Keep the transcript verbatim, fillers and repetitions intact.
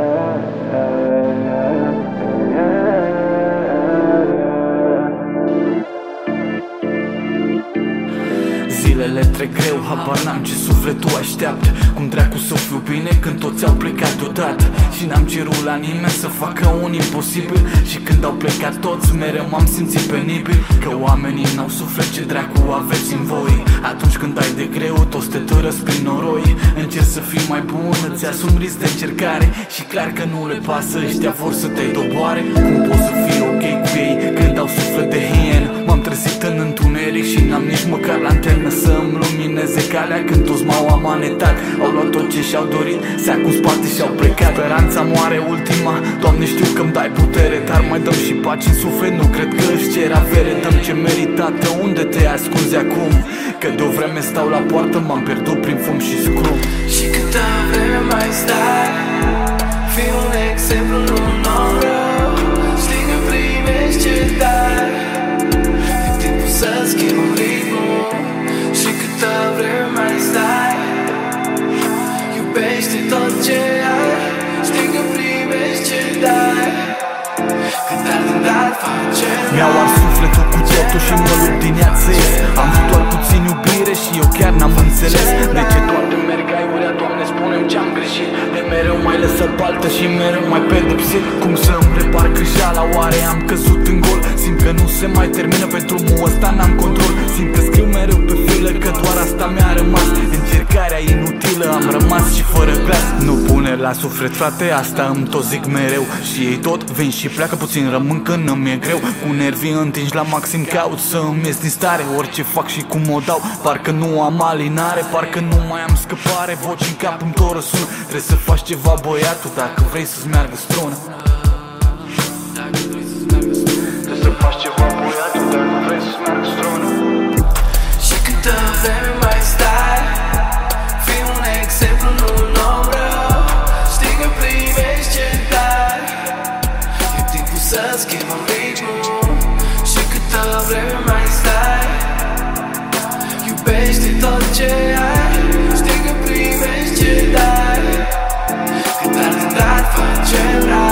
Zilele trec greu, habar n-am ce sufletul așteaptă. Cum dracu să fiu bine când toți au plecat deodată. Și n-am cerut la nimeni să facă un imposibil. Și când au plecat toți, mereu m-am simțit penibil. Că oamenii n-au suflet, ce dracu aveți în voi. Atunci când ai de greu, toți te tărăsc prin noroi. Încerci să fii mai bun, îți asumi risc de încercare. Și clar că nu le pasă, ăștia vor să te doboare. Cum poți să fii ok cu ei când au suflet de hienă? M-am trezit în întuneric și n-am nici măcar lanternă să-mi lumineze calea. Când toți m-au amanetat, au luat tot ce și-au dorit, se acum spate și-au plecat. Speranța moare ultima, Doamne știu că-mi dai putere, dar mai dăm și pace în suflet, nu cred că își cer avere. Dăm ce meritată, unde te ascunzi acum? Că de-o vreme stau la poartă, m-am pierdut prin fum și scrum. Și câtă vreme mai stai, fii un exemplu, nu un om rău. Știi că primești ce dai, e timpul să schimbi ritmul. Și câtă vreme mai stai, iubește tot ce ai. Știi că primești ce dai, cât ar de dat face. Mi-au ars sufletul cu totul și mă lupt din ea țes. Am vrut doar puțin iubire și eu chiar n-am înțeles de ce toate merg aiurea, Doamne, spune-mi ce-am greșit. De mereu mai lăsat baltă și mereu mai pedepsit. Cum să-mi repar greșeala, oare am căzut în gol? Simt că nu se mai termină, pe drumul ăsta n-am control. Simt că scriu mereu pe filă, că doar asta mi-a rămas. Încercarea inutilă, am rămas și fără glas. Nu pune la suflet, frate, asta îmi tot zic mereu. Și ei tot vin și pleacă, puțin rămân că nu-mi e greu. Cu nervii întinși la maxim caut să îmi ies din stare. Orice fac și cum o dau, parcă nu am alinare, parcă nu mai am scăpare. Voci în cap îmi tot răsună, trebuie să faci ceva, băiatul, dacă vrei să-ți meargă strună. Trebuie să faci ceva, băiatul, dacă vrei să-ți meargă strună. Și câtă vreme mai stai, fii un exemplu, nu un om rău. Știi că primești ce dai, e timpul să schimbăm ritmul. Și câtă vreme mai stai, iubește tot ce ai. Știi că primești ce dai, cât ar de dat facem.